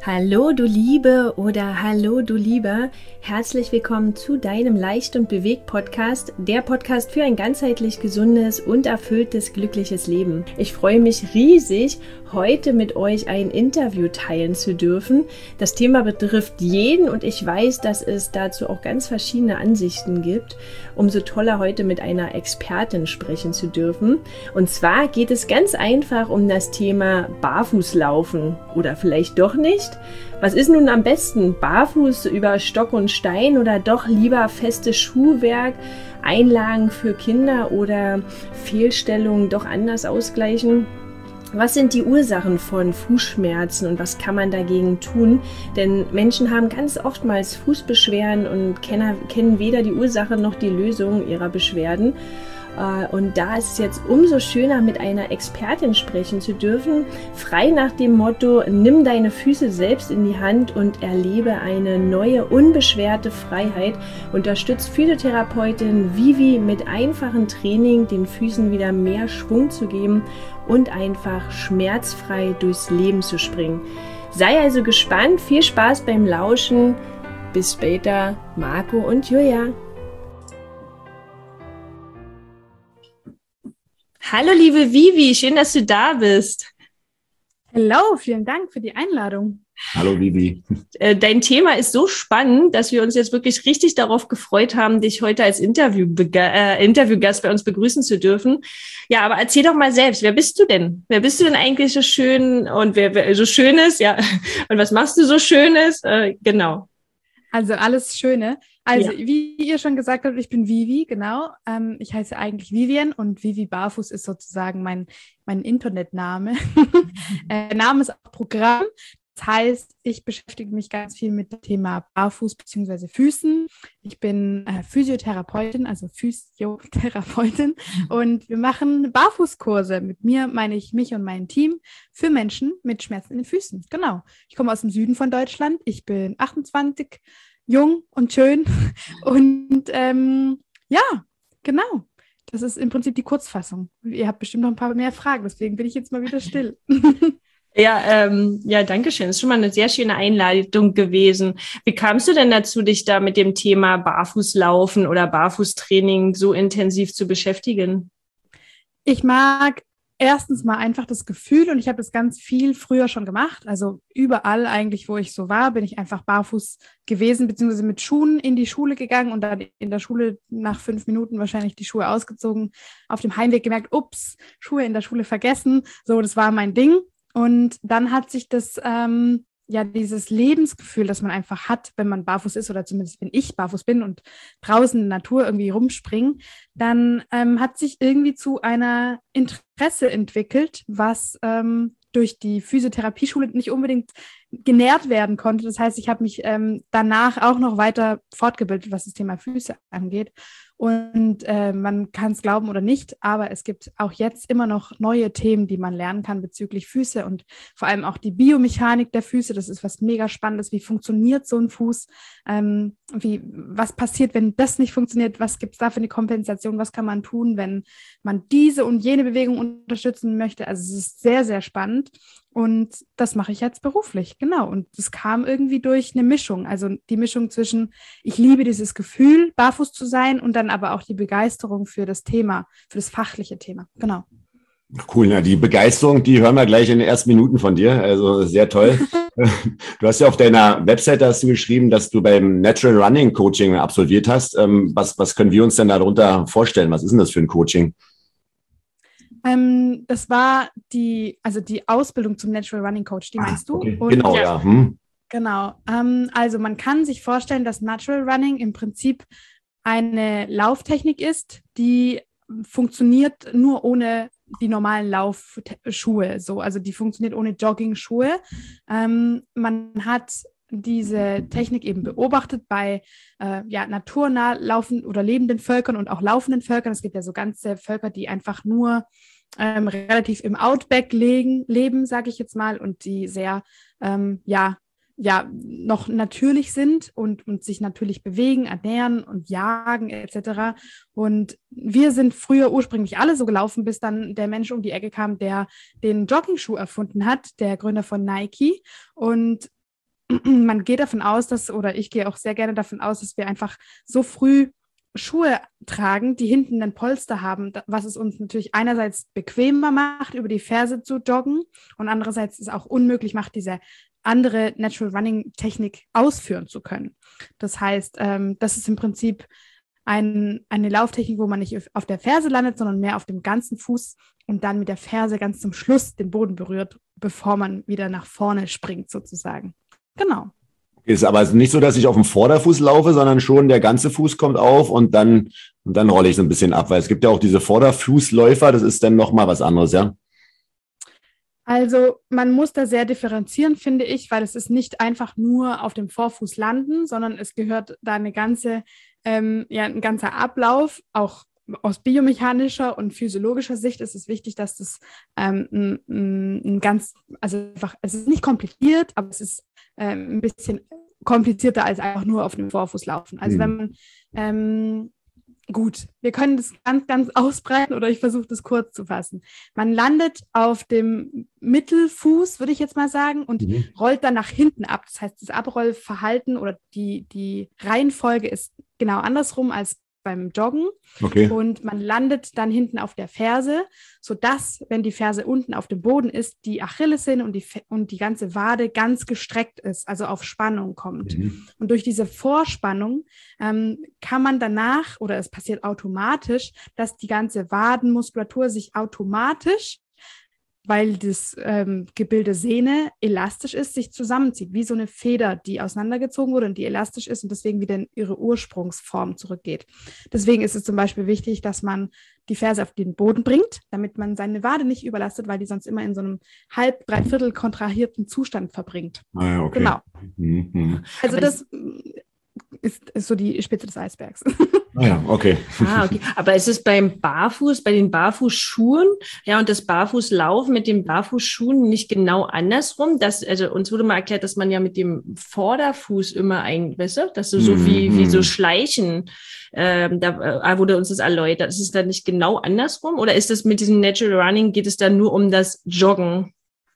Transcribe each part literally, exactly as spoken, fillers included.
Hallo du Liebe oder hallo du Lieber, herzlich willkommen zu deinem Leicht und bewegt Podcast, der Podcast für ein ganzheitlich gesundes und erfülltes, glückliches Leben. Ich freue mich riesig, heute mit euch ein Interview teilen zu dürfen. Das Thema betrifft jeden und ich weiß, dass es dazu auch ganz verschiedene Ansichten gibt. Umso toller, heute mit einer Expertin sprechen zu dürfen. Und zwar geht es ganz einfach um das Thema Barfußlaufen oder vielleicht doch nicht. Was ist nun am besten? Barfuß über Stock und Stein oder doch lieber festes Schuhwerk, Einlagen für Kinder oder Fehlstellungen doch anders ausgleichen? Was sind die Ursachen von Fußschmerzen und was kann man dagegen tun? Denn Menschen haben ganz oftmals Fußbeschwerden und kennen, kennen weder die Ursache noch die Lösung ihrer Beschwerden. Und da ist es jetzt umso schöner, mit einer Expertin sprechen zu dürfen, frei nach dem Motto, nimm deine Füße selbst in die Hand und erlebe eine neue, unbeschwerte Freiheit. Unterstützt Physiotherapeutin Vivi mit einfachem Training, den Füßen wieder mehr Schwung zu geben und einfach schmerzfrei durchs Leben zu springen. Sei also gespannt, viel Spaß beim Lauschen. Bis später, Marco und Julia. Hallo liebe Vivi, schön, dass du da bist. Hallo, vielen Dank für die Einladung. Hallo Vivi. Dein Thema ist so spannend, dass wir uns jetzt wirklich richtig darauf gefreut haben, dich heute als Interview äh, Interviewgast bei uns begrüßen zu dürfen. Ja, aber erzähl doch mal selbst, wer bist du denn? Wer bist du denn eigentlich so schön und wer, wer so Schönes? Ja, und was machst du so Schönes? Äh, genau. Also alles Schöne. Also, ja. Wie ihr schon gesagt habt, ich bin Vivi, genau. Ähm, ich heiße eigentlich Vivian und Vivi Barfuß ist sozusagen mein, mein Internetname. Der Name ist auch Programm. Das heißt, ich beschäftige mich ganz viel mit dem Thema Barfuß bzw. Füßen. Ich bin äh, Physiotherapeutin, also Physiotherapeutin und wir machen Barfußkurse. Mit mir meine ich mich und mein Team für Menschen mit Schmerzen in den Füßen. Genau. Ich komme aus dem Süden von Deutschland. Ich bin achtundzwanzig, jung und schön und ähm, ja, genau. Das ist im Prinzip die Kurzfassung. Ihr habt bestimmt noch ein paar mehr Fragen, deswegen bin ich jetzt mal wieder still. Ja, ähm, ja, danke schön. Das ist schon mal eine sehr schöne Einleitung gewesen. Wie kamst du denn dazu, dich da mit dem Thema Barfußlaufen oder Barfußtraining so intensiv zu beschäftigen? Ich mag erstens mal einfach das Gefühl und ich habe das ganz viel früher schon gemacht. Also überall eigentlich, wo ich so war, bin ich einfach barfuß gewesen, beziehungsweise mit Schuhen in die Schule gegangen und dann in der Schule nach fünf Minuten wahrscheinlich die Schuhe ausgezogen. Auf dem Heimweg gemerkt, ups, Schuhe in der Schule vergessen. So, das war mein Ding. Und dann hat sich das, ähm, ja, dieses Lebensgefühl, das man einfach hat, wenn man barfuß ist, oder zumindest wenn ich barfuß bin und draußen in der Natur irgendwie rumspringen, dann ähm, hat sich irgendwie zu einer Interesse entwickelt, was ähm, durch die Physiotherapieschule nicht unbedingt genährt werden konnte. Das heißt, ich habe mich ähm, danach auch noch weiter fortgebildet, was das Thema Füße angeht. Und äh, man kann es glauben oder nicht, aber es gibt auch jetzt immer noch neue Themen, die man lernen kann bezüglich Füße und vor allem auch die Biomechanik der Füße. Das ist was mega Spannendes. Wie funktioniert so ein Fuß? Ähm, wie, was passiert, wenn das nicht funktioniert? Was gibt es da für eine Kompensation? Was kann man tun, wenn man diese und jene Bewegung unterstützen möchte? Also es ist sehr, sehr spannend. Und das mache ich jetzt beruflich, genau. Und das kam irgendwie durch eine Mischung. Also die Mischung zwischen, ich liebe dieses Gefühl, barfuß zu sein und dann aber auch die Begeisterung für das Thema, für das fachliche Thema. Genau. Cool, na, die Begeisterung, die hören wir gleich in den ersten Minuten von dir. Also sehr toll. Du hast ja auf deiner Webseite hast du geschrieben, dass du beim Natural Running Coaching absolviert hast. Was, was können wir uns denn darunter vorstellen? Was ist denn das für ein Coaching? Ähm, das war die, also die Ausbildung zum Natural Running Coach, die meinst du? Okay. Und, genau, ja. ja. Hm. Genau. Ähm, also man kann sich vorstellen, dass Natural Running im Prinzip eine Lauftechnik ist, die funktioniert nur ohne die normalen Laufschuhe. So, also die funktioniert ohne Jogging-Schuhe. Ähm, man hat diese Technik eben beobachtet bei äh, ja, naturnah laufenden oder lebenden Völkern und auch laufenden Völkern. Es gibt ja so ganze Völker, die einfach nur ähm, relativ im Outback legen, leben, sage ich jetzt mal, und die sehr ähm, ja, ja noch natürlich sind und, und sich natürlich bewegen, ernähren und jagen et cetera. Und wir sind früher ursprünglich alle so gelaufen, bis dann der Mensch um die Ecke kam, der den Jogging-Schuh erfunden hat, der Gründer von Nike. Und man geht davon aus, dass, oder ich gehe auch sehr gerne davon aus, dass wir einfach so früh Schuhe tragen, die hinten ein Polster haben, was es uns natürlich einerseits bequemer macht, über die Ferse zu joggen und andererseits es auch unmöglich macht, diese andere Natural Running Technik ausführen zu können. Das heißt, ähm, das ist im Prinzip ein, eine Lauftechnik, wo man nicht auf der Ferse landet, sondern mehr auf dem ganzen Fuß und dann mit der Ferse ganz zum Schluss den Boden berührt, bevor man wieder nach vorne springt sozusagen. Genau. Ist aber nicht so, dass ich auf dem Vorderfuß laufe, sondern schon der ganze Fuß kommt auf und dann, und dann rolle ich so ein bisschen ab, weil es gibt ja auch diese Vorderfußläufer, das ist dann nochmal was anderes, ja? Also man muss da sehr differenzieren, finde ich, weil es ist nicht einfach nur auf dem Vorfuß landen, sondern es gehört da eine ganze, ähm, ja, ein ganzer Ablauf, auch aus biomechanischer und physiologischer Sicht ist es wichtig, dass das ähm, ein, ein ganz, also einfach, es ist nicht kompliziert, aber es ist ähm, ein bisschen komplizierter als einfach nur auf dem Vorfuß laufen. Also mhm. wenn man, ähm, gut, wir können das ganz, ganz ausbreiten oder ich versuche das kurz zu fassen. Man landet auf dem Mittelfuß, würde ich jetzt mal sagen, und mhm. rollt dann nach hinten ab. Das heißt, das Abrollverhalten oder die, die Reihenfolge ist genau andersrum als beim Joggen. Okay. Und man landet dann hinten auf der Ferse, sodass, wenn die Ferse unten auf dem Boden ist, die Achillessehne und die, und die ganze Wade ganz gestreckt ist, also auf Spannung kommt. Mhm. Und durch diese Vorspannung ähm, kann man danach, oder es passiert automatisch, dass die ganze Wadenmuskulatur sich automatisch, weil das ähm, Gebilde Sehne elastisch ist, sich zusammenzieht, wie so eine Feder, die auseinandergezogen wurde und die elastisch ist und deswegen wieder in ihre Ursprungsform zurückgeht. Deswegen ist es zum Beispiel wichtig, dass man die Ferse auf den Boden bringt, damit man seine Wade nicht überlastet, weil die sonst immer in so einem halb, dreiviertel kontrahierten Zustand verbringt. Ah ja, okay. Genau. Mhm. Also das ist, ist so die Spitze des Eisbergs. Ah ja, okay. Ah, okay. Aber ist es beim Barfuß, bei den Barfußschuhen, ja, und das Barfußlaufen mit den Barfußschuhen nicht genau andersrum? Das, also uns wurde mal erklärt, dass man ja mit dem Vorderfuß immer ein, weißt du, dass du so mm, wie, mm. wie so Schleichen, ähm, da äh, wurde uns das erläutert. Ist es dann nicht genau andersrum? Oder ist es mit diesem Natural Running, geht es dann nur um das Joggen?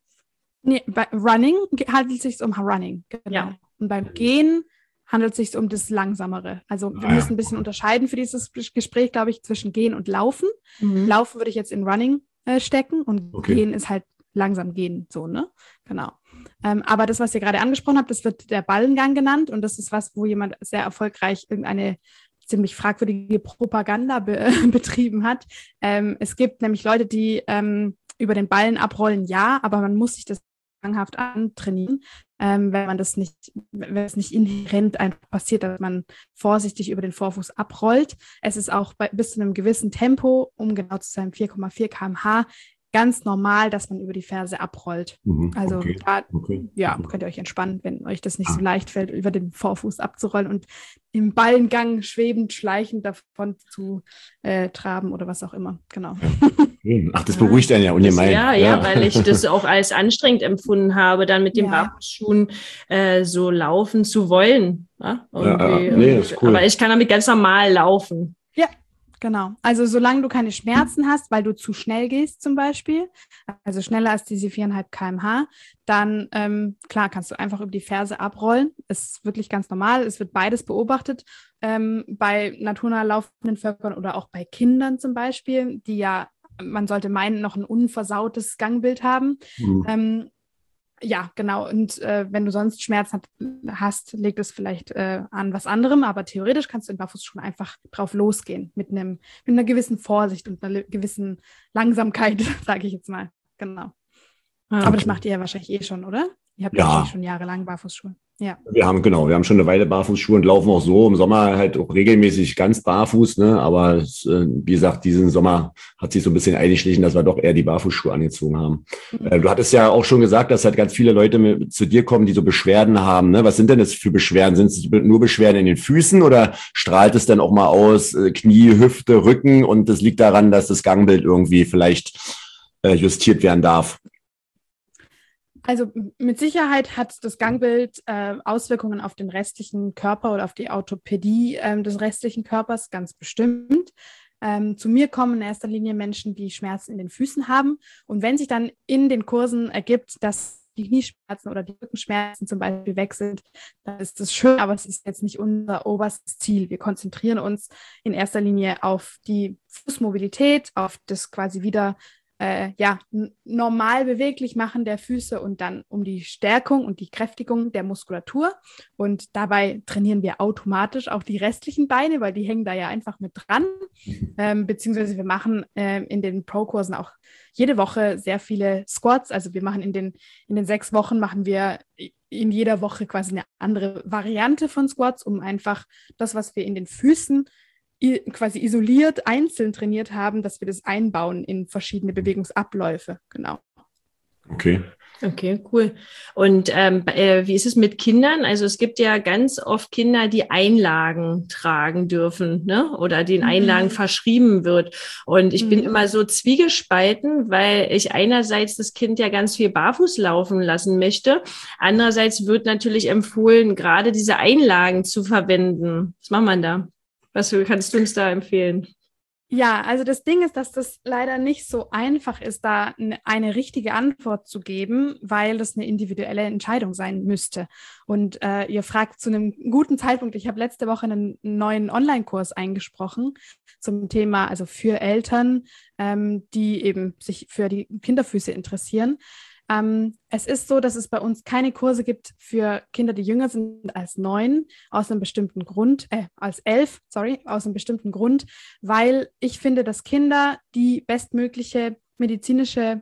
Nee, bei Running handelt es sich um Running, genau. Ja. Und beim Gehen handelt es sich um das Langsamere. Also wir ah, müssen ein bisschen unterscheiden für dieses Gespräch, glaube ich, zwischen Gehen und Laufen. Mhm. Laufen würde ich jetzt in Running äh, stecken und okay. Gehen ist halt langsam gehen, so, ne? Genau. Ähm, aber das, was ihr gerade angesprochen habt, das wird der Ballengang genannt und das ist was, wo jemand sehr erfolgreich irgendeine ziemlich fragwürdige Propaganda be- betrieben hat. Ähm, es gibt nämlich Leute, die ähm, über den Ballen abrollen, ja, aber man muss sich das zwanghaft antrainieren, ähm, wenn man das nicht, wenn es nicht inhärent einfach passiert, dass man vorsichtig über den Vorfuß abrollt. Es ist auch bei, bis zu einem gewissen Tempo, um genau zu sein, vier Komma vier Kilometer pro Stunde, ganz normal, dass man über die Ferse abrollt. Mhm, also okay, da okay. Ja, könnt ihr euch entspannen, wenn euch das nicht ah. so leicht fällt, über den Vorfuß abzurollen und im Ballengang schwebend, schleichend davon zu äh, traben oder was auch immer. Genau. Ja. Ach, das beruhigt einen ja ungemein. Ja, ja, ja, weil ich das auch als anstrengend empfunden habe, dann mit den ja. Barfußschuhen äh, so laufen zu wollen. Ja, ja, ja. Nee, ist cool. Aber ich kann damit ganz normal laufen. Ja. Genau. Also solange du keine Schmerzen hast, weil du zu schnell gehst zum Beispiel, also schneller als diese vier Komma fünf Kilometer pro Stunde, dann ähm, klar kannst du einfach über die Ferse abrollen. Ist wirklich ganz normal. Es wird beides beobachtet ähm, bei naturnah laufenden Völkern oder auch bei Kindern zum Beispiel, die ja, man sollte meinen, noch ein unversautes Gangbild haben. Mhm. Ähm, Ja, genau. Und äh, wenn du sonst Schmerzen hast, liegt es vielleicht äh, an was anderem. Aber theoretisch kannst du in Barfußschuhen einfach drauf losgehen mit einem mit einer gewissen Vorsicht und einer gewissen Langsamkeit, sage ich jetzt mal. Genau. Ah, okay. Aber das macht ihr ja wahrscheinlich eh schon, oder? Ihr habt ja wahrscheinlich schon jahrelang Barfußschuhe. Ja. Wir haben, genau, wir haben schon eine Weile Barfußschuhe und laufen auch so im Sommer halt auch regelmäßig ganz barfuß, ne? Aber es, äh, wie gesagt, diesen Sommer hat sich so ein bisschen eingeschlichen, dass wir doch eher die Barfußschuhe angezogen haben. Mhm. Äh, du hattest ja auch schon gesagt, dass halt ganz viele Leute mit, zu dir kommen, die so Beschwerden haben, ne? Was sind denn das für Beschwerden? Sind es nur Beschwerden in den Füßen oder strahlt es dann auch mal aus, äh, Knie, Hüfte, Rücken und das liegt daran, dass das Gangbild irgendwie vielleicht äh, justiert werden darf? Also mit Sicherheit hat das Gangbild äh, Auswirkungen auf den restlichen Körper oder auf die Orthopädie äh, des restlichen Körpers, ganz bestimmt. Ähm, zu mir kommen in erster Linie Menschen, die Schmerzen in den Füßen haben. Und wenn sich dann in den Kursen ergibt, dass die Knieschmerzen oder die Rückenschmerzen zum Beispiel weg sind, dann ist das schön, aber es ist jetzt nicht unser oberstes Ziel. Wir konzentrieren uns in erster Linie auf die Fußmobilität, auf das quasi wieder Äh, ja, n- normal beweglich machen der Füße und dann um die Stärkung und die Kräftigung der Muskulatur. Und dabei trainieren wir automatisch auch die restlichen Beine, weil die hängen da ja einfach mit dran. Ähm, beziehungsweise wir machen äh, in den Pro-Kursen auch jede Woche sehr viele Squats. Also wir machen in den, in den sechs Wochen machen wir in jeder Woche quasi eine andere Variante von Squats, um einfach das, was wir in den Füßen quasi isoliert, einzeln trainiert haben, dass wir das einbauen in verschiedene Bewegungsabläufe. Genau. Okay. Okay, cool. Und ähm, äh, wie ist es mit Kindern? Also es gibt ja ganz oft Kinder, die Einlagen tragen dürfen, ne? Oder den Einlagen mhm. verschrieben wird. Und ich mhm. bin immer so zwiegespalten, weil ich einerseits das Kind ja ganz viel barfuß laufen lassen möchte. Andererseits wird natürlich empfohlen, gerade diese Einlagen zu verwenden. Was macht man da? Was kannst du uns da empfehlen? Ja, also das Ding ist, dass das leider nicht so einfach ist, da eine, eine richtige Antwort zu geben, weil das eine individuelle Entscheidung sein müsste. Und äh, ihr fragt zu einem guten Zeitpunkt. Ich habe letzte Woche einen neuen Online-Kurs eingesprochen zum Thema, also für Eltern, ähm, die eben sich für die Kinderfüße interessieren. Ähm, es ist so, dass es bei uns keine Kurse gibt für Kinder, die jünger sind als neun, aus einem bestimmten Grund, äh, als elf, sorry, aus einem bestimmten Grund, weil ich finde, dass Kinder die bestmögliche medizinische,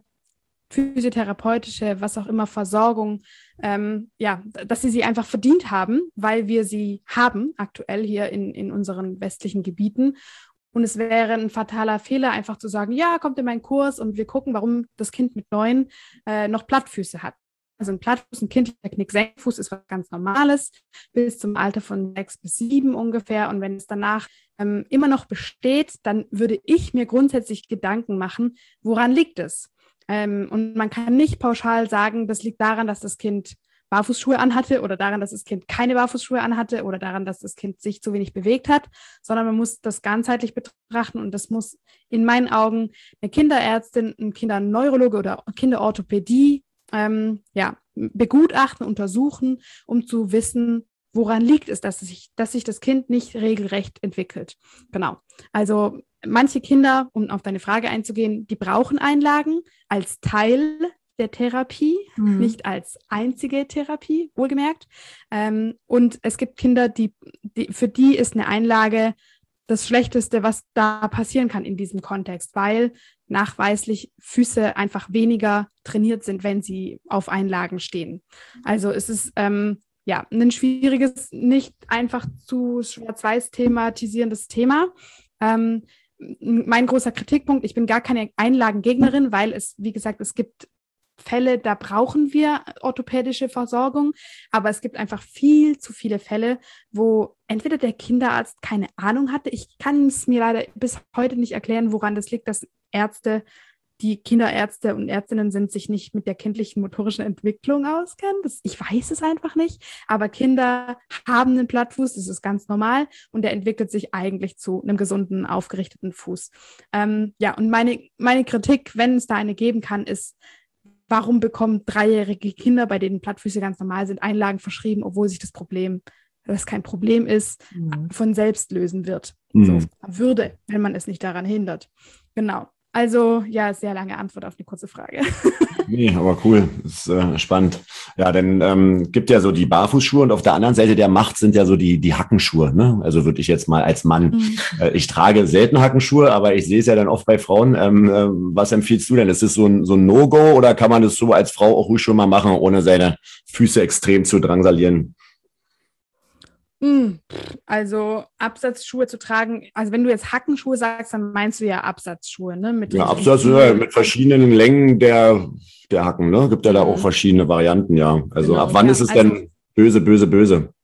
physiotherapeutische, was auch immer, Versorgung, ähm, ja, dass sie sie einfach verdient haben, weil wir sie haben aktuell hier in, in unseren westlichen Gebieten. Und es wäre ein fataler Fehler, einfach zu sagen, ja, kommt in meinen Kurs und wir gucken, warum das Kind mit neun äh, noch Plattfüße hat. Also ein Plattfuß, ein kindlicher Knick-Senkfuß ist was ganz Normales, bis zum Alter von sechs bis sieben ungefähr. Und wenn es danach ähm, immer noch besteht, dann würde ich mir grundsätzlich Gedanken machen, woran liegt es? Ähm, und man kann nicht pauschal sagen, das liegt daran, dass das Kind Barfußschuhe anhatte oder daran, dass das Kind keine Barfußschuhe anhatte oder daran, dass das Kind sich zu wenig bewegt hat, sondern man muss das ganzheitlich betrachten und das muss in meinen Augen eine Kinderärztin, ein Kinderneurologe oder Kinderorthopädie ähm, ja, begutachten, untersuchen, um zu wissen, woran liegt es, dass sich, dass sich das Kind nicht regelrecht entwickelt. Genau. Also manche Kinder, um auf deine Frage einzugehen, die brauchen Einlagen als Teil der Therapie, mhm. nicht als einzige Therapie, wohlgemerkt. Ähm, und es gibt Kinder, die, die, für die ist eine Einlage das Schlechteste, was da passieren kann in diesem Kontext, weil nachweislich Füße einfach weniger trainiert sind, wenn sie auf Einlagen stehen. Also es ist ähm, ja ein schwieriges, nicht einfach zu schwarz-weiß thematisierendes Thema. Ähm, mein großer Kritikpunkt, ich bin gar keine Einlagengegnerin, weil es, wie gesagt, es gibt Fälle, da brauchen wir orthopädische Versorgung, aber es gibt einfach viel zu viele Fälle, wo entweder der Kinderarzt keine Ahnung hatte, ich kann es mir leider bis heute nicht erklären, woran das liegt, dass Ärzte, die Kinderärzte und Ärztinnen sind, sich nicht mit der kindlichen motorischen Entwicklung auskennen. Das, ich weiß es einfach nicht, aber Kinder haben einen Plattfuß, das ist ganz normal und der entwickelt sich eigentlich zu einem gesunden, aufgerichteten Fuß. Ähm, ja, und meine, meine Kritik, wenn es da eine geben kann, ist, warum bekommen dreijährige Kinder, bei denen Plattfüße ganz normal sind, Einlagen verschrieben, obwohl sich das Problem, das kein Problem ist, mhm. von selbst lösen wird. Mhm. So würde, wenn man es nicht daran hindert. Genau. Also, ja, sehr lange Antwort auf eine kurze Frage. Nee, aber cool. Das ist äh, spannend. Ja, denn ähm, gibt ja so die Barfußschuhe und auf der anderen Seite der Macht sind ja so die die Hackenschuhe. Ne? Also würde ich jetzt mal als Mann. Mhm. Äh, ich trage selten Hackenschuhe, aber ich sehe es ja dann oft bei Frauen. Ähm, äh, was empfiehlst du denn? Ist das so ein, so ein No-Go oder kann man das so als Frau auch ruhig schon mal machen, ohne seine Füße extrem zu drangsalieren? Also Absatzschuhe zu tragen, also wenn du jetzt Hackenschuhe sagst, dann meinst du ja Absatzschuhe, ne? Mit ja, Absatzschuhe ja, mit verschiedenen Längen der, der Hacken, ne? Gibt ja da auch verschiedene Varianten, ja. Also genau, ab wann ja. ist es also, denn böse, böse, böse?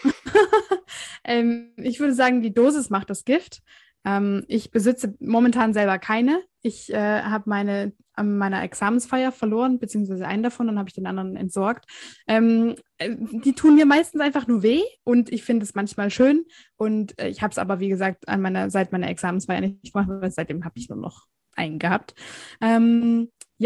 ähm, ich würde sagen, die Dosis macht das Gift. Ähm, ich besitze momentan selber keine. Ich äh, habe meine an meiner Examensfeier verloren, beziehungsweise einen davon, dann habe ich den anderen entsorgt. Ähm, äh, die tun mir meistens einfach nur weh und ich finde es manchmal schön und äh, ich habe es aber, wie gesagt, an meiner, seit meiner Examensfeier nicht gemacht, weil seitdem habe ich nur noch einen gehabt. Ähm, ja,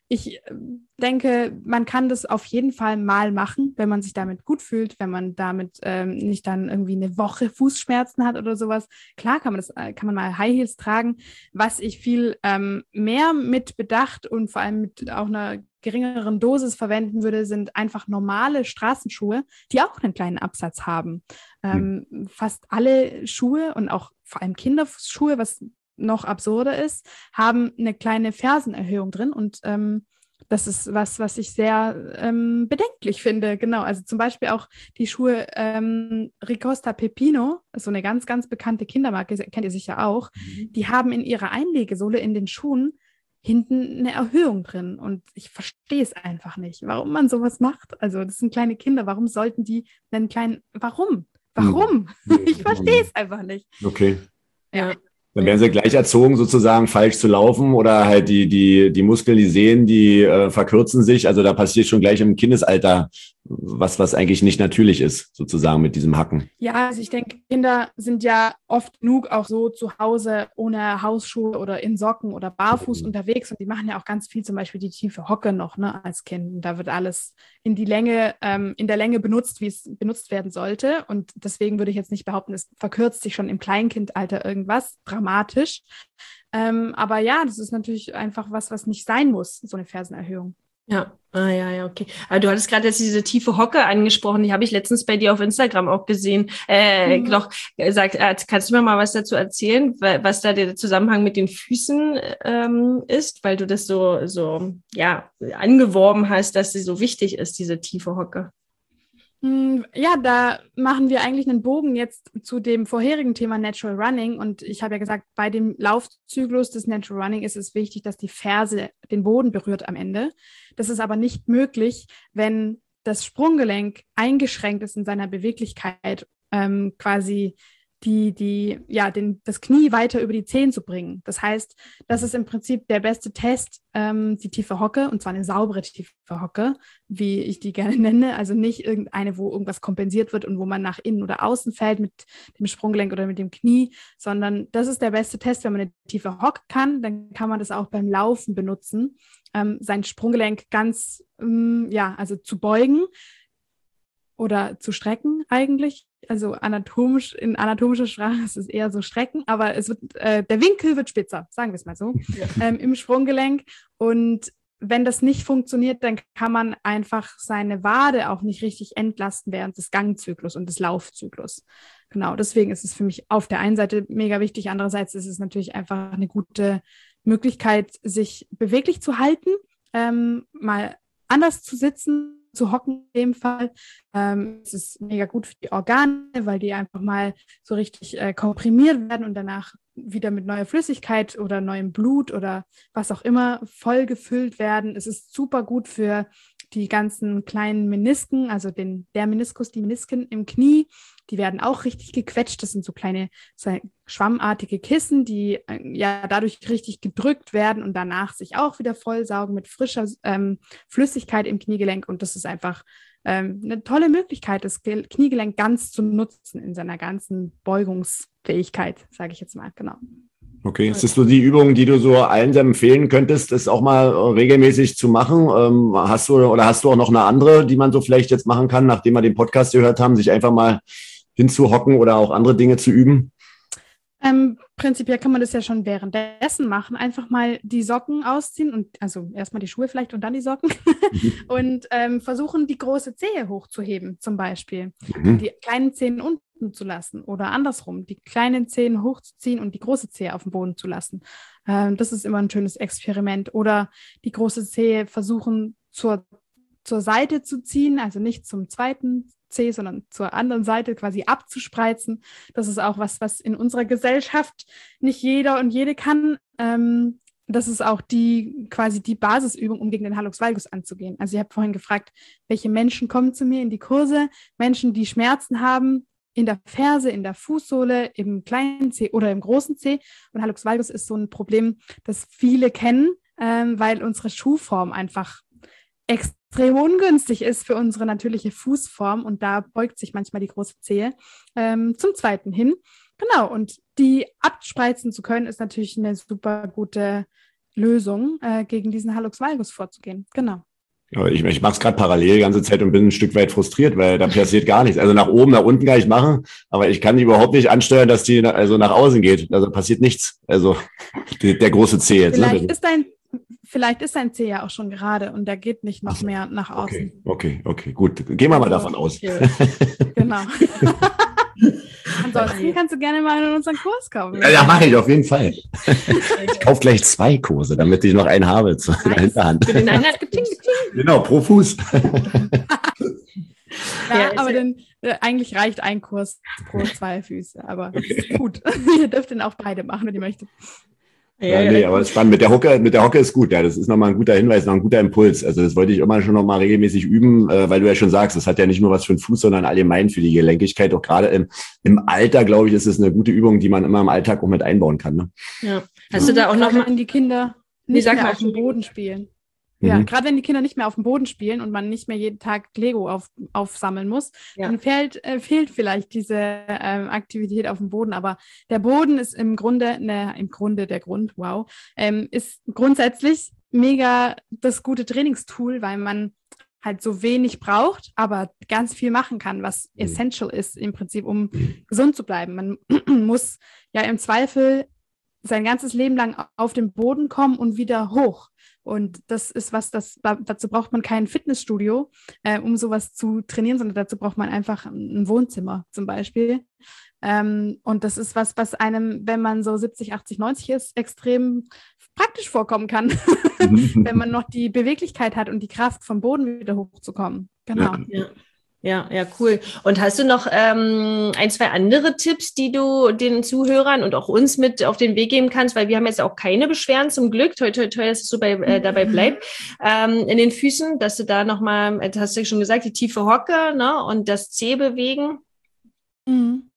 ich denke, man kann das auf jeden Fall mal machen, wenn man sich damit gut fühlt, wenn man damit ähm, nicht dann irgendwie eine Woche Fußschmerzen hat oder sowas. Klar kann man das, kann man mal High Heels tragen. Was ich viel ähm, mehr mit Bedacht und vor allem mit auch einer geringeren Dosis verwenden würde, sind einfach normale Straßenschuhe, die auch einen kleinen Absatz haben. Ähm, hm. Fast alle Schuhe und auch vor allem Kinderschuhe, was noch absurder ist, haben eine kleine Fersenerhöhung drin und ähm, das ist was, was ich sehr ähm, bedenklich finde. Genau, also zum Beispiel auch die Schuhe ähm, Ricosta Pepino, so eine ganz, ganz bekannte Kindermarke, kennt ihr sicher auch, mhm. die haben in ihrer Einlegesohle in den Schuhen hinten eine Erhöhung drin und ich verstehe es einfach nicht, warum man sowas macht. Also das sind kleine Kinder, warum sollten die einen kleinen, warum? Warum? Mhm. Ich verstehe es einfach nicht. Okay. Ja. Dann werden sie gleich erzogen, sozusagen falsch zu laufen oder halt die, die, die Muskeln, die Sehnen, die äh, verkürzen sich. Also da passiert schon gleich im Kindesalter was, was eigentlich nicht natürlich ist, sozusagen mit diesem Hacken. Ja, also ich denke, Kinder sind ja oft genug auch so zu Hause ohne Hausschuhe oder in Socken oder barfuß mhm. unterwegs und die machen ja auch ganz viel, zum Beispiel die tiefe Hocke noch, ne, als Kind. Und da wird alles in die Länge, ähm, in der Länge benutzt, wie es benutzt werden sollte. Und deswegen würde ich jetzt nicht behaupten, es verkürzt sich schon im Kleinkindalter irgendwas dramatisch. Ähm, aber ja, das ist natürlich einfach was, was nicht sein muss, so eine Fersenerhöhung. Ja, ah, ja, ja, okay. Aber du hattest gerade jetzt diese tiefe Hocke angesprochen, die habe ich letztens bei dir auf Instagram auch gesehen. Äh, mhm. noch gesagt, äh, kannst du mir mal was dazu erzählen, was da der Zusammenhang mit den Füßen ähm, ist, weil du das so, so, ja, angeworben hast, dass sie so wichtig ist, diese tiefe Hocke. Ja, da machen wir eigentlich einen Bogen jetzt zu dem vorherigen Thema Natural Running und ich habe ja gesagt, bei dem Laufzyklus des Natural Running ist es wichtig, dass die Ferse den Boden berührt am Ende. Das ist aber nicht möglich, wenn das Sprunggelenk eingeschränkt ist in seiner Beweglichkeit, ähm, quasi die, die, ja, den, das Knie weiter über die Zehen zu bringen. Das heißt, das ist im Prinzip der beste Test, ähm, die tiefe Hocke, und zwar eine saubere tiefe Hocke, wie ich die gerne nenne, also nicht irgendeine, wo irgendwas kompensiert wird und wo man nach innen oder außen fällt mit dem Sprunggelenk oder mit dem Knie, sondern das ist der beste Test, wenn man eine tiefe Hocke kann, dann kann man das auch beim Laufen benutzen, ähm, sein Sprunggelenk ganz, ähm, ja, also zu beugen oder zu strecken eigentlich. Also anatomisch, in anatomischer Sprache ist es eher so strecken, aber es wird, äh, der Winkel wird spitzer, sagen wir es mal so, ja. ähm, im Sprunggelenk. Und wenn das nicht funktioniert, dann kann man einfach seine Wade auch nicht richtig entlasten während des Gangzyklus und des Laufzyklus. Genau, deswegen ist es für mich auf der einen Seite mega wichtig, andererseits ist es natürlich einfach eine gute Möglichkeit, sich beweglich zu halten, ähm, mal anders zu sitzen, zu hocken in dem Fall. Ähm, es ist mega gut für die Organe, weil die einfach mal so richtig äh, komprimiert werden und danach wieder mit neuer Flüssigkeit oder neuem Blut oder was auch immer voll gefüllt werden. Es ist super gut für die ganzen kleinen Menisken, also den, der Meniskus, die Menisken im Knie, die werden auch richtig gequetscht. Das sind so kleine so schwammartige Kissen, die äh, ja dadurch richtig gedrückt werden und danach sich auch wieder vollsaugen mit frischer ähm, Flüssigkeit im Kniegelenk. Und das ist einfach ähm, eine tolle Möglichkeit, das Kniegelenk ganz zu nutzen in seiner ganzen Beugungsfähigkeit, sage ich jetzt mal, genau. Okay, ist das so die Übung, die du so allen empfehlen könntest, das auch mal regelmäßig zu machen? Ähm, hast du oder hast du auch noch eine andere, die man so vielleicht jetzt machen kann, nachdem wir den Podcast gehört haben, sich einfach mal hinzuhocken oder auch andere Dinge zu üben? Ähm, prinzipiell kann man das ja schon währenddessen machen. Einfach mal die Socken ausziehen und also erstmal die Schuhe vielleicht und dann die Socken und ähm, versuchen, die große Zehe hochzuheben zum Beispiel. Mhm. Die kleinen Zehen unten zu lassen oder andersrum, die kleinen Zehen hochzuziehen und die große Zehe auf dem Boden zu lassen. Ähm, das ist immer ein schönes Experiment. Oder die große Zehe versuchen zur, zur Seite zu ziehen, also nicht zum zweiten Zeh, sondern zur anderen Seite quasi abzuspreizen. Das ist auch was, was in unserer Gesellschaft nicht jeder und jede kann. Ähm, das ist auch die quasi die Basisübung, um gegen den Hallux valgus anzugehen. Also ihr habt vorhin gefragt, welche Menschen kommen zu mir in die Kurse? Menschen, die Schmerzen haben in der Ferse, in der Fußsohle, im kleinen Zeh oder im großen Zeh. Und Hallux valgus ist so ein Problem, das viele kennen, ähm, weil unsere Schuhform einfach extrem ungünstig ist für unsere natürliche Fußform und da beugt sich manchmal die große Zehe ähm, zum zweiten hin. Genau, und die abspreizen zu können, ist natürlich eine super gute Lösung, äh, gegen diesen Hallux valgus vorzugehen. Genau. Ja, ich ich mache es gerade parallel die ganze Zeit und bin ein Stück weit frustriert, weil da passiert gar nichts. Also nach oben, nach unten kann ich machen, aber ich kann die überhaupt nicht ansteuern, dass die also nach außen geht. Also passiert nichts. Also die, der große C jetzt. Vielleicht Ne? ist dein Vielleicht ist dein C ja auch schon gerade und der geht nicht noch mehr nach außen. Okay, okay, okay, gut. Gehen wir mal davon aus. Ja. Genau. Ansonsten kannst du gerne mal in unseren Kurs kommen. Ja, ja mache ich auf jeden Fall. Ich kaufe gleich zwei Kurse, damit ich noch einen habe zur nice. Hinterhand. Für den einen hat Genau, pro Fuß. Ja, ja, aber dann äh, eigentlich reicht ein Kurs pro zwei Füße. Aber okay. Gut. Ihr dürft den auch beide machen, wenn ihr möchtet. Ja, ja, nee, aber das ist spannend. Mit der Hocke, mit der Hocke ist gut. Ja, das ist nochmal ein guter Hinweis, noch ein guter Impuls. Also das wollte ich immer schon nochmal regelmäßig üben, äh, weil du ja schon sagst, das hat ja nicht nur was für den Fuß, sondern allgemein für die Gelenkigkeit. Auch gerade im, im Alter, glaube ich, ist es eine gute Übung, die man immer im Alltag auch mit einbauen kann. Ne? Ja. Hast du da auch nochmal, wenn die Kinder nicht mehr auf dem Boden spielen? Ja, mhm. Gerade wenn die Kinder nicht mehr auf dem Boden spielen und man nicht mehr jeden Tag Lego auf, aufsammeln muss, ja. dann fehlt, äh, fehlt vielleicht diese ähm, Aktivität auf dem Boden. Aber der Boden ist im Grunde, ne, im Grunde der Grund, wow, ähm, ist grundsätzlich mega das gute Trainingstool, weil man halt so wenig braucht, aber ganz viel machen kann, was mhm. essential ist im Prinzip, um mhm. gesund zu bleiben. Man muss ja im Zweifel sein ganzes Leben lang auf den Boden kommen und wieder hoch. Und das ist was, das, dazu braucht man kein Fitnessstudio, äh, um sowas zu trainieren, sondern dazu braucht man einfach ein Wohnzimmer zum Beispiel. Ähm, und das ist was, was einem, wenn man so siebzig, achtzig, neunzig ist, extrem praktisch vorkommen kann, wenn man noch die Beweglichkeit hat und die Kraft, vom Boden wieder hochzukommen. Genau. Ja. Ja, ja, cool. Und hast du noch ähm, ein, zwei andere Tipps, die du den Zuhörern und auch uns mit auf den Weg geben kannst? Weil wir haben jetzt auch keine Beschwerden zum Glück. Toi, toi, toi, dass es so bei, äh, dabei bleibt. Ähm, in den Füßen, dass du da nochmal, das hast du schon gesagt, die tiefe Hocke, ne, und das Zeh bewegen. Mhm.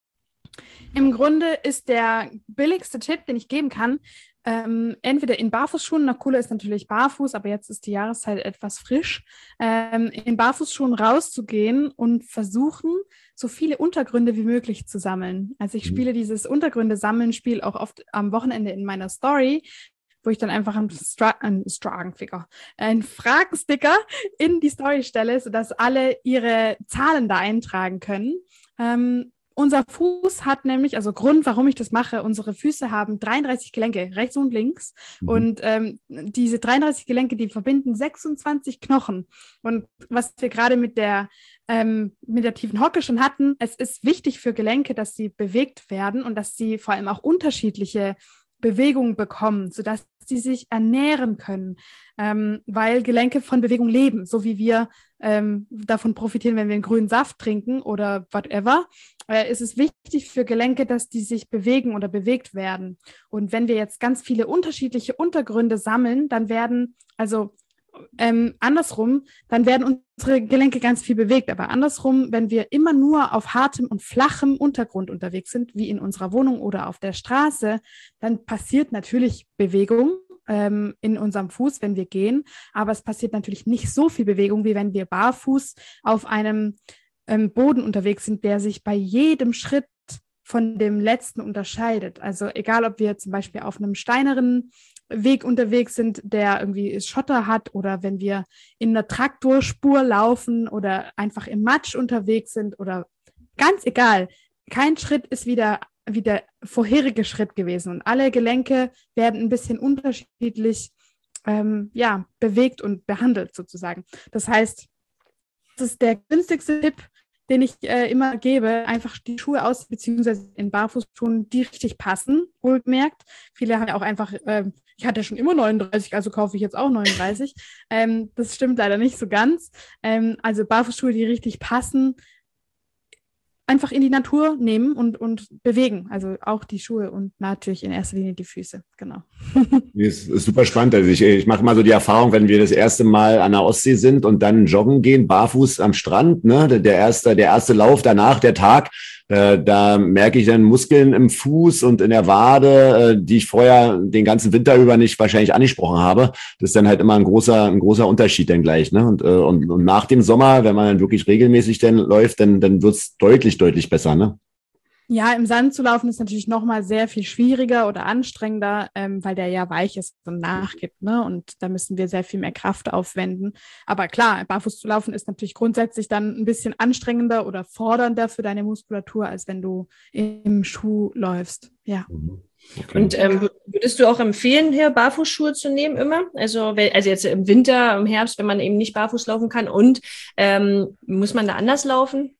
Im Grunde ist der billigste Tipp, den ich geben kann, Ähm, entweder in Barfußschuhen, na cooler ist natürlich barfuß, aber jetzt ist die Jahreszeit etwas frisch, ähm, in Barfußschuhen rauszugehen und versuchen, so viele Untergründe wie möglich zu sammeln. Also ich spiele dieses Untergründe-Sammeln-Spiel auch oft am Wochenende in meiner Story, wo ich dann einfach einen, Stra- einen Fragensticker, einen Fragensticker in die Story stelle, sodass alle ihre Zahlen da eintragen können. Ähm, Unser Fuß hat nämlich, also Grund, warum ich das mache, unsere Füße haben dreiunddreißig Gelenke, rechts und links. Mhm. Und ähm, diese dreiunddreißig Gelenke, die verbinden sechsundzwanzig Knochen. Und was wir gerade mit der, ähm, mit der tiefen Hocke schon hatten, es ist wichtig für Gelenke, dass sie bewegt werden und dass sie vor allem auch unterschiedliche Bewegung bekommen, sodass sie sich ernähren können, ähm, weil Gelenke von Bewegung leben, so wie wir ähm, davon profitieren, wenn wir einen grünen Saft trinken oder whatever, äh, ist es wichtig für Gelenke, dass die sich bewegen oder bewegt werden. Und wenn wir jetzt ganz viele unterschiedliche Untergründe sammeln, dann werden, also Ähm, andersrum, dann werden unsere Gelenke ganz viel bewegt. Aber andersrum, wenn wir immer nur auf hartem und flachem Untergrund unterwegs sind, wie in unserer Wohnung oder auf der Straße, dann passiert natürlich Bewegung ähm, in unserem Fuß, wenn wir gehen. Aber es passiert natürlich nicht so viel Bewegung, wie wenn wir barfuß auf einem ähm, Boden unterwegs sind, der sich bei jedem Schritt von dem letzten unterscheidet. Also egal, ob wir zum Beispiel auf einem steineren Weg unterwegs sind, der irgendwie Schotter hat, oder wenn wir in einer Traktorspur laufen oder einfach im Matsch unterwegs sind oder ganz egal. Kein Schritt ist wieder wie der vorherige Schritt gewesen und alle Gelenke werden ein bisschen unterschiedlich ähm, ja, bewegt und behandelt sozusagen. Das heißt, das ist der günstigste Tipp, den ich äh, immer gebe, einfach die Schuhe aus, beziehungsweise in Barfußschuhen, die richtig passen, wohlgemerkt. Viele haben ja auch einfach, äh, ich hatte schon immer neununddreißig, also kaufe ich jetzt auch neununddreißig. ähm, das stimmt leider nicht so ganz. Ähm, also Barfußschuhe, die richtig passen, einfach in die Natur nehmen und, und bewegen. Also auch die Schuhe und natürlich in erster Linie die Füße. Genau. Das ist super spannend. Also ich, ich mache mal so die Erfahrung, wenn wir das erste Mal an der Ostsee sind und dann joggen gehen, barfuß am Strand, ne, der erste, der erste Lauf, danach der Tag, äh, da merke ich dann Muskeln im Fuß und in der Wade, äh, die ich vorher den ganzen Winter über nicht wahrscheinlich angesprochen habe. Das ist dann halt immer ein großer, ein großer Unterschied dann gleich, ne? Und, äh, und, und nach dem Sommer, wenn man dann wirklich regelmäßig dann läuft, dann, dann wird's deutlich, deutlich besser, ne? Ja, im Sand zu laufen ist natürlich nochmal sehr viel schwieriger oder anstrengender, ähm, weil der ja weich ist und nachgibt, ne? Und da müssen wir sehr viel mehr Kraft aufwenden. Aber klar, barfuß zu laufen ist natürlich grundsätzlich dann ein bisschen anstrengender oder fordernder für deine Muskulatur, als wenn du im Schuh läufst. Ja. Okay. Und ähm, würdest du auch empfehlen, hier Barfußschuhe zu nehmen immer? Also, also jetzt im Winter, im Herbst, wenn man eben nicht barfuß laufen kann. Und ähm, muss man da anders laufen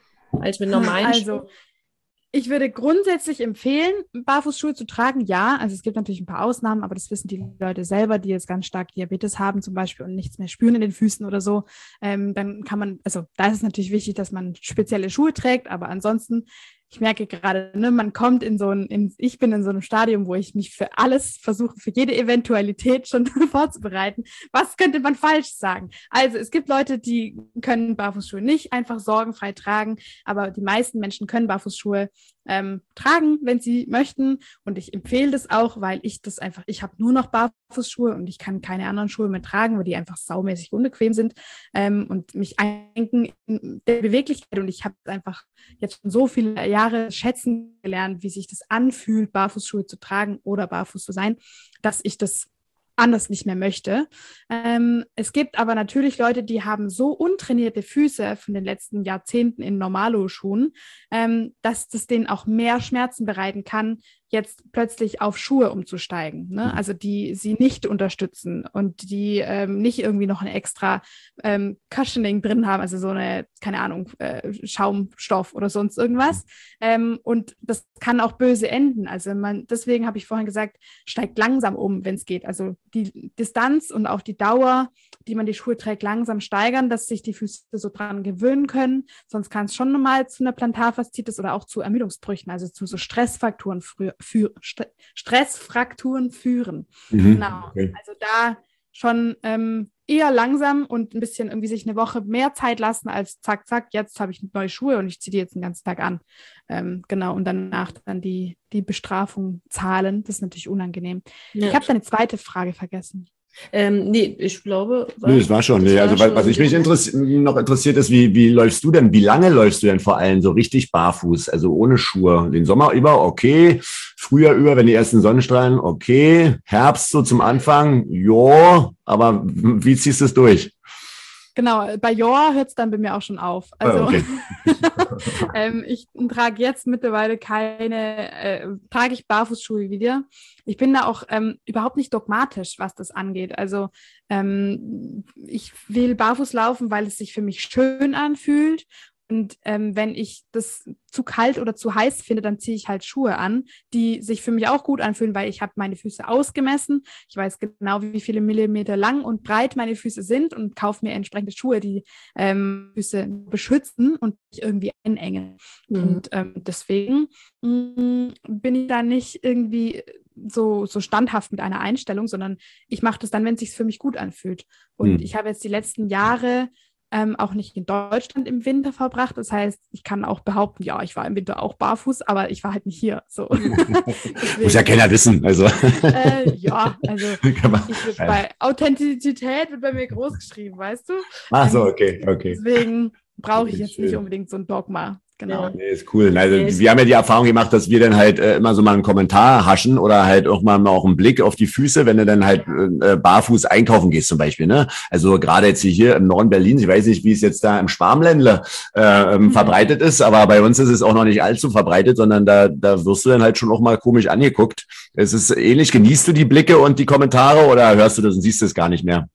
als mit normalen also, Schuhen? Ich würde grundsätzlich empfehlen, Barfußschuhe zu tragen, ja. Also es gibt natürlich ein paar Ausnahmen, aber das wissen die Leute selber, die jetzt ganz stark Diabetes haben zum Beispiel und nichts mehr spüren in den Füßen oder so. Ähm, dann kann man, also da ist es natürlich wichtig, dass man spezielle Schuhe trägt, aber ansonsten, ich merke gerade, ne, man kommt in so ein, in, ich bin in so einem Stadium, wo ich mich für alles versuche, für jede Eventualität schon vorzubereiten. Was könnte man falsch sagen? Also es gibt Leute, die können Barfußschuhe nicht einfach sorgenfrei tragen, aber die meisten Menschen können Barfußschuhe ähm, tragen, wenn sie möchten. Und ich empfehle das auch, weil ich das einfach, ich habe nur noch Barfußschuhe und ich kann keine anderen Schuhe mehr tragen, weil die einfach saumäßig unbequem sind ähm, und mich einengen in der Beweglichkeit. Und ich habe einfach jetzt schon so viele Jahre schätzen gelernt, wie sich das anfühlt, Barfußschuhe zu tragen oder barfuß zu sein, dass ich das anders nicht mehr möchte. Ähm, es gibt aber natürlich Leute, die haben so untrainierte Füße von den letzten Jahrzehnten in Normalo-Schuhen, ähm, dass das denen auch mehr Schmerzen bereiten kann, jetzt plötzlich auf Schuhe umzusteigen, ne? Also die sie nicht unterstützen und die ähm, nicht irgendwie noch ein extra ähm, Cushioning drin haben, also so eine, keine Ahnung, äh, Schaumstoff oder sonst irgendwas. Ähm, und das kann auch böse enden. Also man, deswegen habe ich vorhin gesagt, steigt langsam um, wenn es geht. Also die Distanz und auch die Dauer, die man die Schuhe trägt, langsam steigern, dass sich die Füße so dran gewöhnen können. Sonst kann es schon mal zu einer Plantarfaszitis oder auch zu Ermüdungsbrüchen, also zu so Stressfrakturen früher Für, St- Stressfrakturen führen. Mhm, genau. okay. Also da schon ähm, eher langsam und ein bisschen irgendwie sich eine Woche mehr Zeit lassen als zack, zack, jetzt habe ich neue Schuhe und ich ziehe die jetzt den ganzen Tag an. Ähm, genau, und danach dann die, die Bestrafung zahlen. Das ist natürlich unangenehm. Ja. Ich habe deine zweite Frage vergessen. Ähm, nee, ich glaube. War, nee, das war schon. Das nee. war also, schon was ich mich interessiert, noch interessiert ist, wie, wie läufst du denn? Wie lange läufst du denn vor allem so richtig barfuß, also ohne Schuhe? Den Sommer über, okay. Frühjahr über, wenn die ersten Sonnenstrahlen, okay. Herbst so zum Anfang, jo. Aber wie ziehst du es durch? Genau, bei Joa hört es dann bei mir auch schon auf. Also okay. ähm, ich trage jetzt mittlerweile keine, äh, trage ich Barfußschuhe wieder. Ich bin da auch ähm, überhaupt nicht dogmatisch, was das angeht. Also ähm, ich will barfuß laufen, weil es sich für mich schön anfühlt. Und ähm, wenn ich das zu kalt oder zu heiß finde, dann ziehe ich halt Schuhe an, die sich für mich auch gut anfühlen, weil ich habe meine Füße ausgemessen. Ich weiß genau, wie viele Millimeter lang und breit meine Füße sind und kaufe mir entsprechende Schuhe, die ähm, Füße beschützen und nicht irgendwie einengen. Mhm. Und ähm, deswegen mh, bin ich da nicht irgendwie so, so standhaft mit einer Einstellung, sondern ich mache das dann, wenn es sich für mich gut anfühlt. Und mhm. ich habe jetzt die letzten Jahre Ähm, auch nicht in Deutschland im Winter verbracht. Das heißt, ich kann auch behaupten, ja, ich war im Winter auch barfuß, aber ich war halt nicht hier. So. Muss ja keiner wissen. Also. Äh, ja, also ich wird bei Authentizität wird bei mir groß geschrieben, weißt du? Ach so, okay, okay. Deswegen brauche ich jetzt nicht unbedingt so ein Dogma. Genau. Ja, nee, ist cool. Also, wir haben ja die Erfahrung gemacht, dass wir dann halt äh, immer so mal einen Kommentar haschen oder halt auch mal, mal auch einen Blick auf die Füße, wenn du dann halt äh, barfuß einkaufen gehst zum Beispiel. Ne? Also gerade jetzt hier im Norden Berlins, ich weiß nicht, wie es jetzt da im Schwarmländle äh, ähm, mhm. verbreitet ist, aber bei uns ist es auch noch nicht allzu verbreitet, sondern da, da wirst du dann halt schon auch mal komisch angeguckt. Es ist ähnlich. Genießt du die Blicke und die Kommentare oder hörst du das und siehst es gar nicht mehr?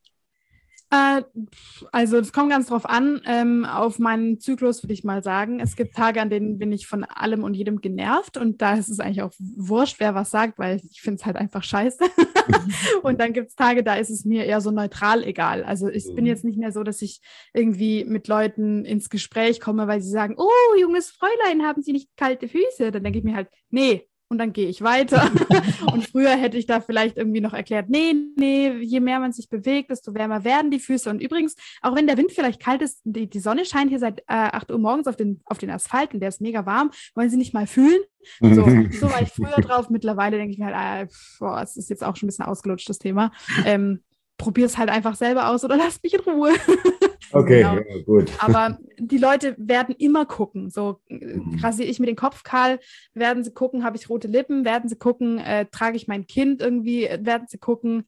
Äh, also es kommt ganz drauf an, ähm, auf meinen Zyklus würde ich mal sagen. Es gibt Tage, an denen bin ich von allem und jedem genervt und da ist es eigentlich auch wurscht, wer was sagt, weil ich finde es halt einfach scheiße. Und dann gibt es Tage, da ist es mir eher so neutral egal. Also ich bin jetzt nicht mehr so, dass ich irgendwie mit Leuten ins Gespräch komme, weil sie sagen, oh, junges Fräulein, haben Sie nicht kalte Füße? Dann denke ich mir halt, nee. Und dann gehe ich weiter. Und früher hätte ich da vielleicht irgendwie noch erklärt, nee, nee, je mehr man sich bewegt, desto wärmer werden die Füße. Und übrigens, auch wenn der Wind vielleicht kalt ist, die, die Sonne scheint hier seit äh, acht Uhr morgens auf den, auf den Asphalt und der ist mega warm. Wollen Sie nicht mal fühlen? So, so war ich früher drauf. Mittlerweile denke ich mir halt, äh, boah, das ist jetzt auch schon ein bisschen ausgelutscht, das Thema. Ähm, Probier es halt einfach selber aus oder lass mich in Ruhe. Okay, genau. ja, gut. Aber die Leute werden immer gucken. So Mhm. rasiere ich mir den Kopf kahl, werden sie gucken, habe ich rote Lippen, werden sie gucken, äh, trage ich mein Kind irgendwie, werden sie gucken.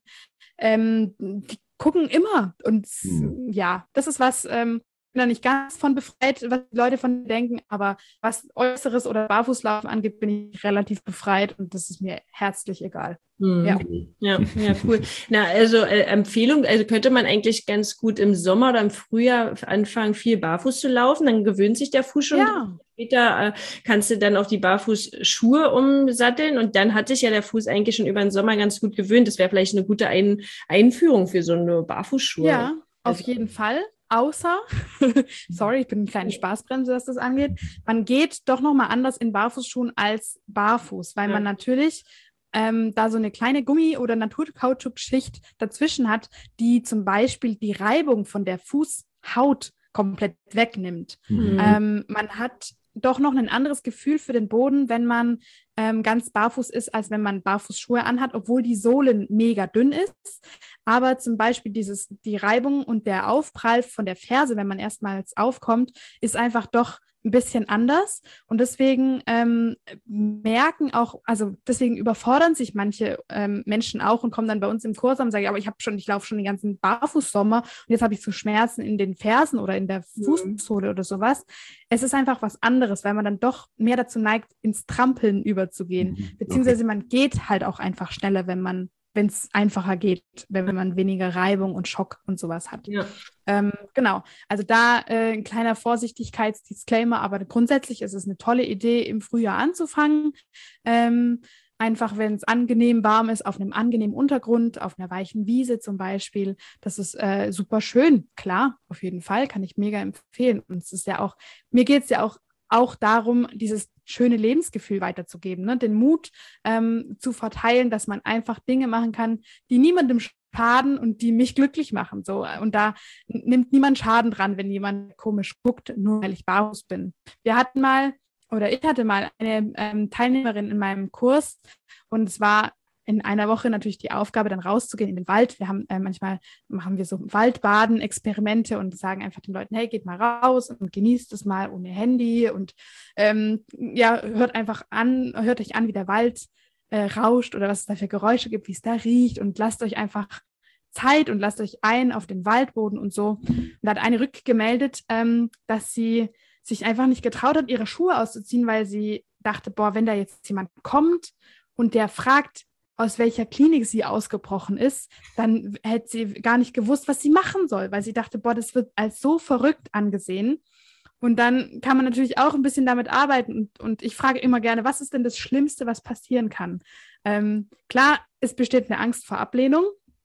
Ähm, die gucken immer. Und Mhm. ja, das ist was, ähm, ich bin da nicht ganz von befreit, was die Leute von denken, aber was Äußeres oder Barfußlaufen angeht, bin ich relativ befreit und das ist mir herzlich egal. Mhm. Ja. Ja, ja, cool. Na, also äh, Empfehlung, also könnte man eigentlich ganz gut im Sommer oder im Frühjahr anfangen, viel barfuß zu laufen, dann gewöhnt sich der Fuß schon. Ja. Später äh, kannst du dann auf die Barfußschuhe umsatteln und dann hat sich ja der Fuß eigentlich schon über den Sommer ganz gut gewöhnt. Das wäre vielleicht eine gute Ein- Einführung für so eine Barfußschuhe. Ja, auf Also, jeden Fall. Außer, sorry, ich bin eine kleine Spaßbremse, was das angeht, man geht doch nochmal anders in Barfußschuhen als barfuß, weil man Ja. natürlich ähm, da so eine kleine Gummi- oder Naturkautschukschicht dazwischen hat, die zum Beispiel die Reibung von der Fußhaut komplett wegnimmt. Mhm. Ähm, man hat doch noch ein anderes Gefühl für den Boden, wenn man ähm, ganz barfuß ist, als wenn man Barfußschuhe anhat, obwohl die Sohlen mega dünn ist. Aber zum Beispiel dieses, die Reibung und der Aufprall von der Ferse, wenn man erstmals aufkommt, ist einfach doch ein bisschen anders. Und deswegen ähm, merken auch, also deswegen überfordern sich manche ähm, Menschen auch und kommen dann bei uns im Kurs und sagen, aber ich habe schon, ich laufe schon den ganzen Barfußsommer und jetzt habe ich so Schmerzen in den Fersen oder in der Fußsohle oder sowas. Es ist einfach was anderes, weil man dann doch mehr dazu neigt, ins Trampeln überzugehen. Mhm. Beziehungsweise man geht halt auch einfach schneller, wenn man wenn es einfacher geht, wenn man weniger Reibung und Schock und sowas hat. Ja. Ähm, genau, also da äh, ein kleiner Vorsichtigkeitsdisclaimer, aber grundsätzlich ist es eine tolle Idee, im Frühjahr anzufangen. Ähm, einfach, wenn es angenehm warm ist, auf einem angenehmen Untergrund, auf einer weichen Wiese zum Beispiel. Das ist äh, super schön, klar, auf jeden Fall, kann ich mega empfehlen. Und es ist ja auch, mir geht es ja auch auch darum, dieses schöne Lebensgefühl weiterzugeben, ne? Den Mut ähm, zu verteilen, dass man einfach Dinge machen kann, die niemandem schaden und die mich glücklich machen. So. Und da nimmt niemand Schaden dran, wenn jemand komisch guckt, nur weil ich barfuß bin. Wir hatten mal, oder ich hatte mal eine ähm, Teilnehmerin in meinem Kurs und es war in einer Woche natürlich die Aufgabe, dann rauszugehen in den Wald. Wir haben äh, manchmal machen wir so Waldbaden-Experimente und sagen einfach den Leuten, hey, geht mal raus und genießt es mal ohne Handy und ähm, ja, hört einfach an, hört euch an, wie der Wald äh, rauscht oder was es da für Geräusche gibt, wie es da riecht und lasst euch einfach Zeit und lasst euch ein auf den Waldboden und so. Und da hat eine rückgemeldet, ähm, dass sie sich einfach nicht getraut hat, ihre Schuhe auszuziehen, weil sie dachte, boah, wenn da jetzt jemand kommt und der fragt, aus welcher Klinik sie ausgebrochen ist, dann hätte sie gar nicht gewusst, was sie machen soll, weil sie dachte, boah, das wird als so verrückt angesehen. Und dann kann man natürlich auch ein bisschen damit arbeiten. Und, und ich frage immer gerne, was ist denn das Schlimmste, was passieren kann? Ähm, klar, es besteht eine Angst vor Ablehnung.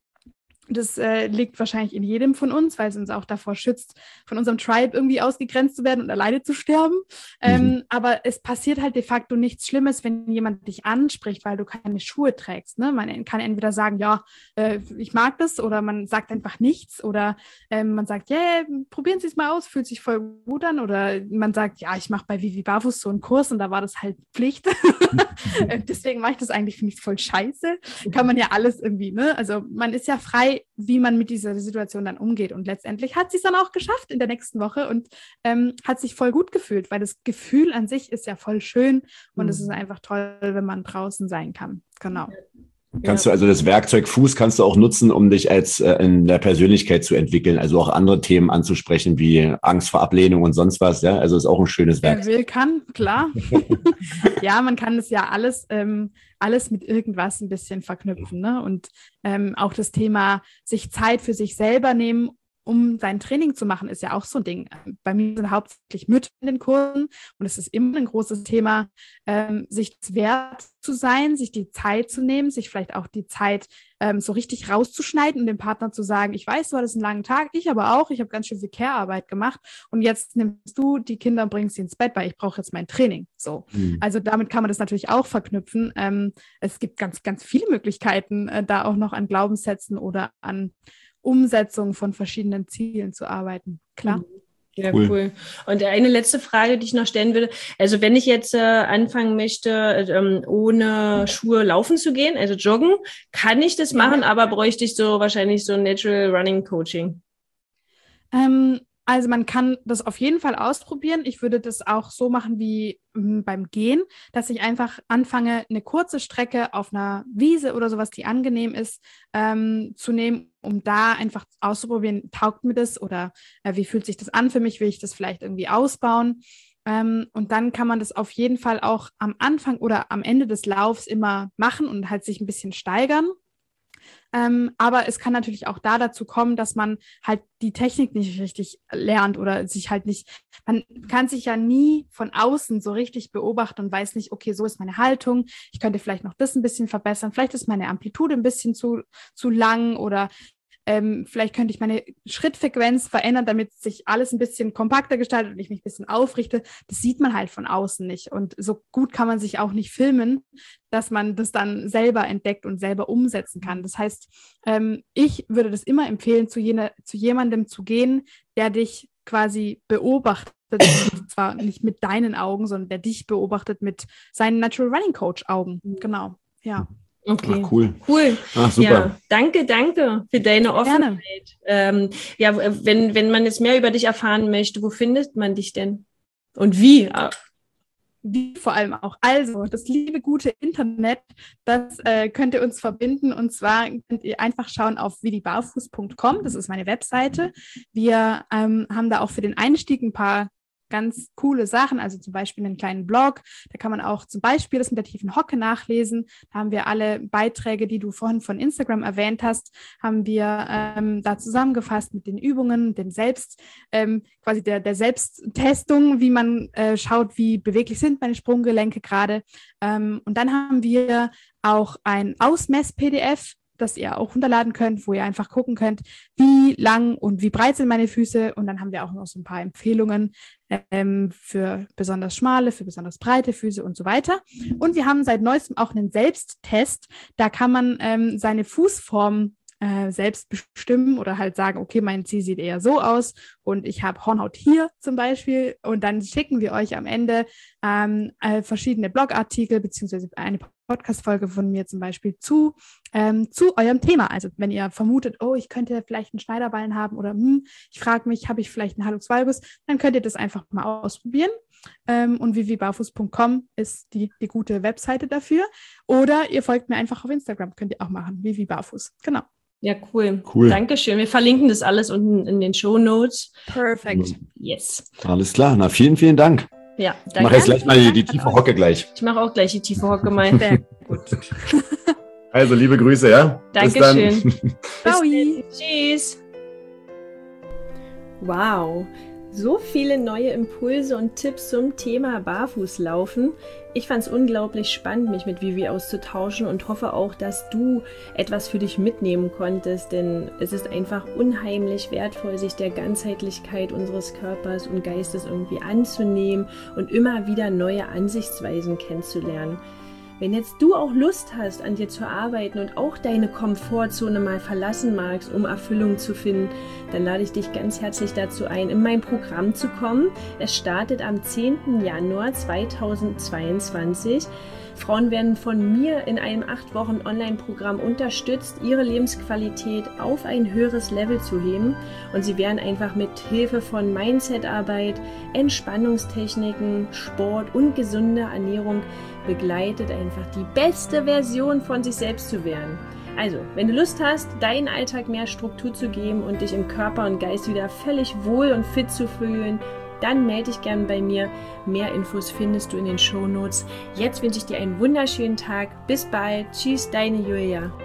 Das äh, liegt wahrscheinlich in jedem von uns, weil es uns auch davor schützt, von unserem Tribe irgendwie ausgegrenzt zu werden und alleine zu sterben. Ähm, mhm. Aber es passiert halt de facto nichts Schlimmes, wenn jemand dich anspricht, weil du keine Schuhe trägst. Ne? Man kann entweder sagen, ja, äh, ich mag das, oder man sagt einfach nichts, oder ähm, man sagt, ja, yeah, probieren Sie es mal aus, fühlt sich voll gut an, oder man sagt, ja, ich mache bei Vivi Barfuß so einen Kurs und da war das halt Pflicht. Deswegen mache ich das eigentlich, finde ich voll scheiße. Kann man ja alles irgendwie, ne? Also man ist ja frei, wie man mit dieser Situation dann umgeht. Und letztendlich hat sie es dann auch geschafft in der nächsten Woche und ähm, hat sich voll gut gefühlt, weil das Gefühl an sich ist ja voll schön und es mhm. ist einfach toll, wenn man draußen sein kann. Genau. Kannst du also das Werkzeug Fuß kannst du auch nutzen, um dich als äh, in der Persönlichkeit zu entwickeln, also auch andere Themen anzusprechen, wie Angst vor Ablehnung und sonst was, ja? Also ist auch ein schönes Werkzeug. Wer will, kann, klar. Ja, man kann das ja alles, ähm, alles mit irgendwas ein bisschen verknüpfen, ne? Und ähm, auch das Thema sich Zeit für sich selber nehmen, um sein Training zu machen, ist ja auch so ein Ding. Bei mir sind hauptsächlich Mütter in den Kursen und es ist immer ein großes Thema, ähm, sich wert zu sein, sich die Zeit zu nehmen, sich vielleicht auch die Zeit ähm, so richtig rauszuschneiden und dem Partner zu sagen, ich weiß, du hattest einen langen Tag, ich aber auch, ich habe ganz schön viel Care-Arbeit gemacht und jetzt nimmst du die Kinder und bringst sie ins Bett, weil ich brauche jetzt mein Training. So. Mhm. Also damit kann man das natürlich auch verknüpfen. Ähm, es gibt ganz, ganz viele Möglichkeiten, äh, da auch noch an Glaubenssätzen oder an Umsetzung von verschiedenen Zielen zu arbeiten. Klar. Ja, cool. cool. Und eine letzte Frage, die ich noch stellen würde. Also wenn ich jetzt äh, anfangen möchte, ähm, ohne Schuhe laufen zu gehen, also joggen, kann ich das machen, ja. aber bräuchte ich so wahrscheinlich so ein Natural Running Coaching? Ähm, Also man kann das auf jeden Fall ausprobieren. Ich würde das auch so machen wie m, beim Gehen, dass ich einfach anfange, eine kurze Strecke auf einer Wiese oder sowas, die angenehm ist, ähm, zu nehmen, um da einfach auszuprobieren, taugt mir das oder äh, wie fühlt sich das an für mich, will ich das vielleicht irgendwie ausbauen. Ähm, und dann kann man das auf jeden Fall auch am Anfang oder am Ende des Laufs immer machen und halt sich ein bisschen steigern. Ähm, aber es kann natürlich auch da dazu kommen, dass man halt die Technik nicht richtig lernt oder sich halt nicht, man kann sich ja nie von außen so richtig beobachten und weiß nicht, okay, so ist meine Haltung, ich könnte vielleicht noch das ein bisschen verbessern, vielleicht ist meine Amplitude ein bisschen zu, zu lang oder Ähm, vielleicht könnte ich meine Schrittfrequenz verändern, damit sich alles ein bisschen kompakter gestaltet und ich mich ein bisschen aufrichte. Das sieht man halt von außen nicht. Und so gut kann man sich auch nicht filmen, dass man das dann selber entdeckt und selber umsetzen kann. Das heißt, ähm, ich würde das immer empfehlen, zu, jene, zu jemandem zu gehen, der dich quasi beobachtet. Und zwar nicht mit deinen Augen, sondern der dich beobachtet mit seinen Natural Running Coach Augen. Genau, ja. Okay, Ach, cool. Cool. Ach, super. Ja, danke, danke für deine Offenheit. Ähm, ja, wenn, wenn man jetzt mehr über dich erfahren möchte, wo findet man dich denn? Und wie? Wie vor allem auch. Also, das liebe, gute Internet, das äh, könnt ihr uns verbinden. Und zwar könnt ihr einfach schauen auf willibarfuß punkt com. Das ist meine Webseite. Wir ähm, haben da auch für den Einstieg ein paar ganz coole Sachen, also zum Beispiel einen kleinen Blog, da kann man auch zum Beispiel das mit der tiefen Hocke nachlesen, da haben wir alle Beiträge, die du vorhin von Instagram erwähnt hast, haben wir ähm, da zusammengefasst mit den Übungen, dem Selbst, ähm, quasi der, der Selbsttestung, wie man äh, schaut, wie beweglich sind meine Sprunggelenke gerade, ähm, und dann haben wir auch ein Ausmess-P D F, das ihr auch runterladen könnt, wo ihr einfach gucken könnt, wie lang und wie breit sind meine Füße. Und dann haben wir auch noch so ein paar Empfehlungen ähm, für besonders schmale, für besonders breite Füße und so weiter. Und wir haben seit neuestem auch einen Selbsttest. Da kann man ähm, seine Fußform äh, selbst bestimmen oder halt sagen, okay, mein Ziel sieht eher so aus und ich habe Hornhaut hier zum Beispiel. Und dann schicken wir euch am Ende ähm, äh, verschiedene Blogartikel beziehungsweise eine Podcast-Folge von mir zum Beispiel zu, ähm, zu eurem Thema. Also wenn ihr vermutet, oh, ich könnte vielleicht einen Schneiderballen haben oder hm, ich frage mich, habe ich vielleicht einen Hallux valgus, dann könnt ihr das einfach mal ausprobieren. Ähm, und willibarfuß punkt com ist die, die gute Webseite dafür. Oder ihr folgt mir einfach auf Instagram, könnt ihr auch machen, willibarfuß. Genau. Ja, cool. Cool. Dankeschön. Wir verlinken das alles unten in den Shownotes. Perfekt. Yes. Alles klar. Na, vielen, vielen Dank. Ja, danke. Ich mache jetzt gleich mal die, die tiefe Hocke gleich. Ich mache auch gleich die tiefe Hocke mal. Sehr gut. Also, liebe Grüße, ja? Dankeschön. Bis dann. Bis Tschüss. Wow. So viele neue Impulse und Tipps zum Thema Barfußlaufen. Ich fand es unglaublich spannend, mich mit Vivi auszutauschen und hoffe auch, dass du etwas für dich mitnehmen konntest, denn es ist einfach unheimlich wertvoll, sich der Ganzheitlichkeit unseres Körpers und Geistes irgendwie anzunehmen und immer wieder neue Ansichtsweisen kennenzulernen. Wenn jetzt du auch Lust hast, an dir zu arbeiten und auch deine Komfortzone mal verlassen magst, um Erfüllung zu finden, dann lade ich dich ganz herzlich dazu ein, in mein Programm zu kommen. Es startet am zehnten Januar zweitausendzweiundzwanzig. Frauen werden von mir in einem acht Wochen Online-Programm unterstützt, ihre Lebensqualität auf ein höheres Level zu heben. Und sie werden einfach mit Hilfe von Mindset-Arbeit, Entspannungstechniken, Sport und gesunder Ernährung begleitet, einfach die beste Version von sich selbst zu werden. Also, wenn du Lust hast, deinen Alltag mehr Struktur zu geben und dich im Körper und Geist wieder völlig wohl und fit zu fühlen, dann melde dich gerne bei mir. Mehr Infos findest du in den Shownotes. Jetzt wünsche ich dir einen wunderschönen Tag. Bis bald. Tschüss, deine Julia.